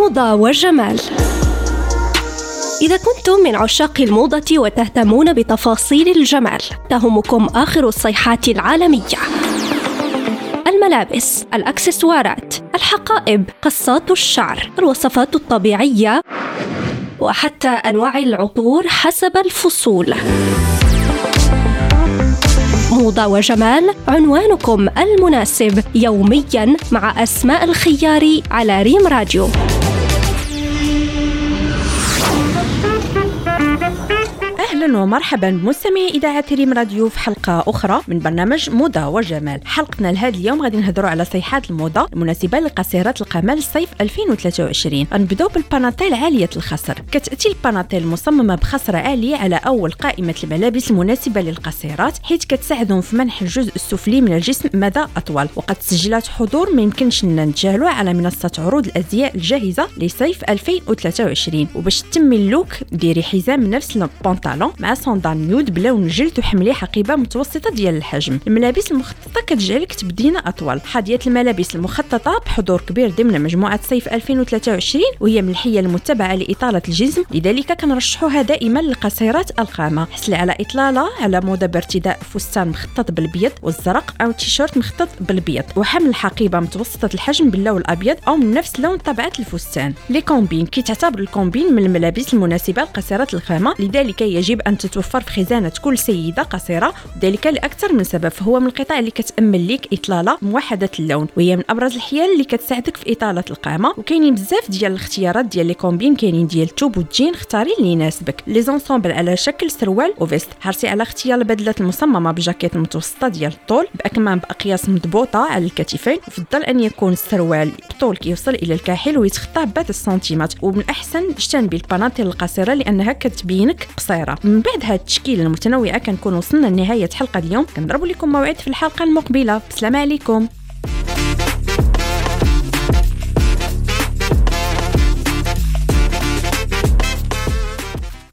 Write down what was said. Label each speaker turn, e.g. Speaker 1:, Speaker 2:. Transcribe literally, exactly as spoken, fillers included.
Speaker 1: موضة وجمال. إذا كنتم من عشاق الموضة وتهتمون بتفاصيل الجمال، تهمكم آخر الصيحات العالمية: الملابس، الأكسسوارات، الحقائب، قصات الشعر، الوصفات الطبيعية، وحتى أنواع العطور حسب الفصول. موضة وجمال، عنوانكم المناسب يومياً مع أسماء الخياري على ريم راديو.
Speaker 2: أهلا ومرحبا بمستمعي إذاعة ريم راديو في حلقة أخرى من برنامج موضة وجمال. حلقتنا لهذا اليوم غادي نهضروا على صيحات الموضة المناسبة لقصيرات القمال الصيف ألفين وثلاثة وعشرين. غنبداو بالباناتيل عالية الخصر. كتأتي الباناتيل مصممة بخصر عالي على أول قائمة الملابس المناسبة للقصيرات، حيث كتساعدهم في منح الجزء السفلي من الجسم مدى أطول. وقد سجلت حضور ما يمكنش نتجاهلوه على منصة عروض الأزياء الجاهزة لصيف ألفين وثلاثة وعشرين. وباش تتمي اللوك ديري حزام من نفس البنطلون مع صندال نيود بلون الجلد وحملي حقيبه متوسطه ديال الحجم. الملابس المخططه كتجعلك تبدينا اطول. حاضيه الملابس المخططه بحضور كبير ضمن مجموعه صيف ألفين وثلاثة وعشرين، وهي من الحيل المتبعه لاطاله الجسم، لذلك كنرشحوها دائما للقصيرات الخامه. حصلي على اطلاله على موضه بارتداء فستان مخطط بالابيض والزرق او تيشيرت مخطط بالابيض وحمل حقيبه متوسطه الحجم باللون الابيض او من نفس لون طبعه الفستان. لي كومبين كيتعتبر الكومبين من الملابس المناسبه للقصيرات الخامه، لذلك يجب أن تتوفر في خزانة كل سيدة قصيرة، وذلك لأكثر من سبب. هو من القطع اللي كتأمن لك إطلالة موحدة اللون، وهي من أبرز الحيل اللي كتساعدك في إطالة القامة. وكاينين بزاف ديال الاختيارات ديال لي كومبين، كاينين ديال توب والجين، اختاري اللي يناسبك. لي زونسومبل على شكل سروال وفيست. حرصي على اختيار البدلة المصممة بجاكيت متوسطة ديال الطول بأكمام بأقياس مضبوطة على الكتفين. وفضل أن يكون السروال بطول كيوصل إلى الكاحل ويتخطى بعض السنتيمات. ومن أحسن اجتنبي البناطيل القصيرة لأنها كتبينك قصيرة. من بعد هاد التشكيله المتنوعه كنكون وصلنا لنهايه حلقه اليوم. كنضرب لكم موعد في الحلقه المقبله. السلام عليكم.